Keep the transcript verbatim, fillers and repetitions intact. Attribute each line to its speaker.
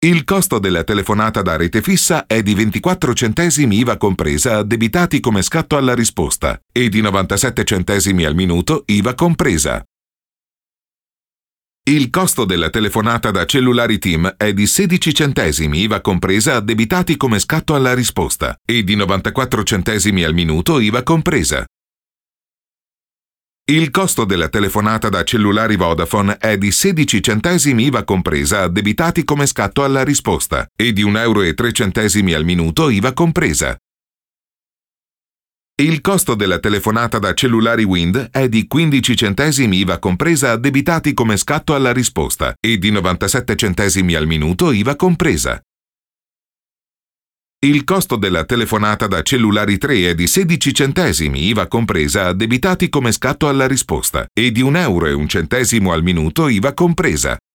Speaker 1: Il costo della telefonata da rete fissa è di ventiquattro centesimi I V A compresa addebitati come scatto alla risposta e di novantasette centesimi al minuto I V A compresa. Il costo della telefonata da cellulari TIM è di sedici centesimi I V A compresa addebitati come scatto alla risposta e di novantaquattro centesimi al minuto I V A compresa. Il costo della telefonata da cellulari Vodafone è di sedici centesimi I V A compresa addebitati come scatto alla risposta e di un euro e tre centesimi al minuto I V A compresa. Il costo della telefonata da cellulari Wind è di quindici centesimi I V A compresa addebitati come scatto alla risposta e di novantasette centesimi al minuto I V A compresa. Il costo della telefonata da cellulari tre è di sedici centesimi I V A compresa addebitati come scatto alla risposta e di un euro e un centesimo al minuto I V A compresa.